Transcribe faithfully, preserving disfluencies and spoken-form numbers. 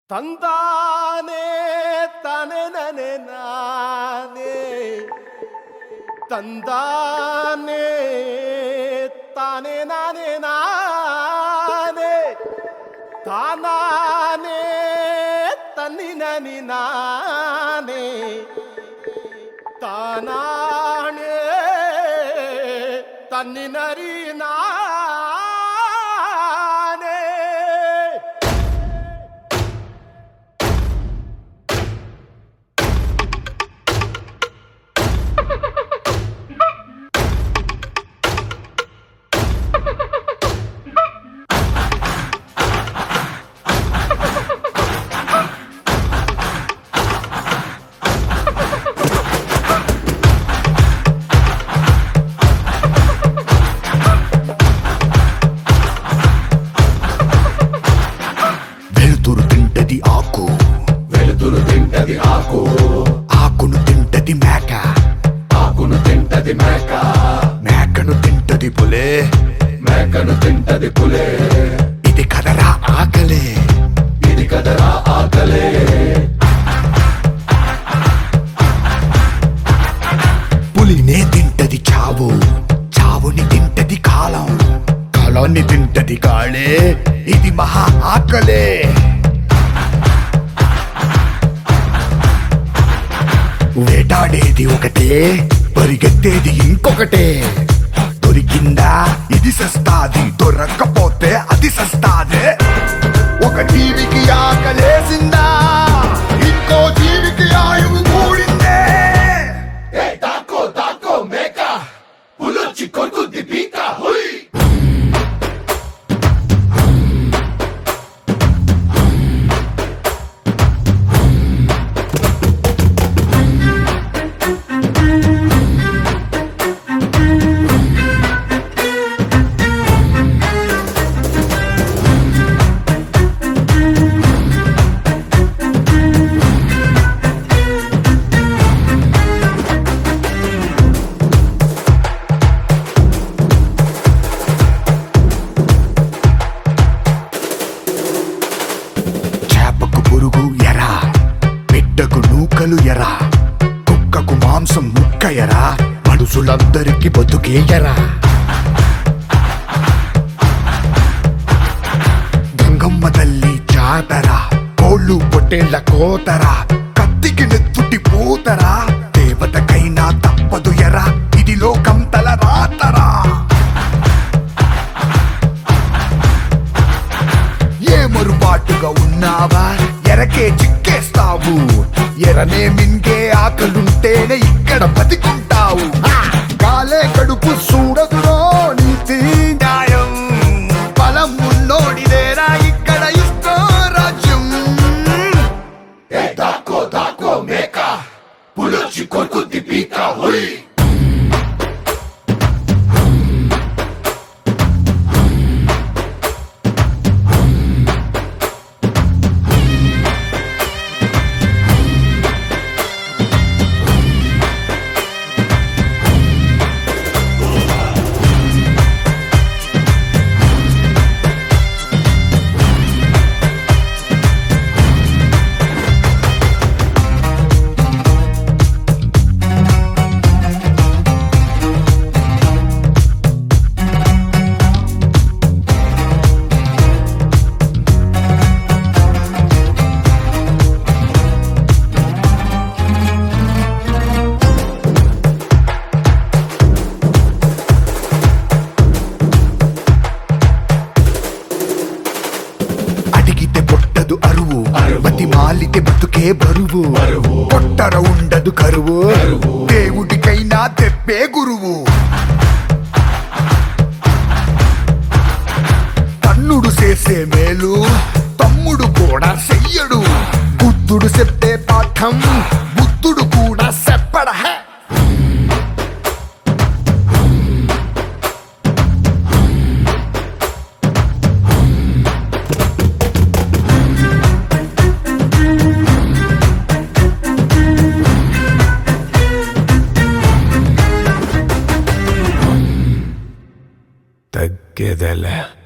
ತಂದಾನೆ ತಾನೆ ನನೆ ನಾನೇ ತಂದಾನೆ ತಾನೆ ನಾನೇ ನಾನೇ ತಾನಾನೆ ತನ್ನಿ ನನಿ ನಾನೇ ತಾನಾನೆ ತನ್ನಿ ನರಿ ನಾ ఆకు వెలుతురు తింటది ఆకు ఆకును తింటది మేక ఆకును తింటది మేక మేకను తింటది పులే మేకను తింటది పులే ఇది కదరా ఆకలే ఇది కదరా ఆకలే పులినే తింటది చావు చావుని తింటది కాలం కాలాన్ని తింటది కాళే ఇది మహా ఆకలే వేటాడేది ఒకటే పరిగెత్తేది ఇంకొకటే దొరికిందా ఇది సస్తాది దొరక్కపోతే అది సస్తాదే ఒక జీవికి ఆకలేసిందా ఇంకో జీవికి ఆయువు కూడిందే తాకో తాకో మేక పులొచ్చి కొరుకుద్ది పీక హుయ్ పురుగు ఎరా బిడ్డకు నూకలు ఎరా కుక్కకు మాంసం ముక్క ఎరా మనుషులందరికీ బతుకే ఎరా గంగమ్మ తల్లి జాతరా కోళ్ళు పొట్టేళ్ల కోతరా కత్తికి నెత్తుటి పూతరా దేవతకైనా తప్పదు ఎరా ఇది లోకం తల రాతరా ఏ మరుబాటుగా ఉన్నావా ఎరకే చిక్కేస్తావు ఎరనే మింగే ఆకలుంటేనే ఇక్కడ బతికుంటావు కాలే కడుపు చూడదురో నీతి న్యాయం బలం ఉన్నోడిదేరా ఇక్కడ ఇష్టో రాజ్యం దాకో దాకో మేక పులొచ్చి కొరుకుద్ది పీక హుయ్ అరువు బతి మాలితే బతుకే బరువు పొట్టర ఉండదు కరువు దేవుడికైనా తెప్పే గురువు తన్నుడు చేసే మేలు తమ్ముడు కూడా చెయ్యడు బుద్ధుడు చెప్పే పాఠం బుద్ధుడు కూడా చెప్పడ తగ్గేదలే.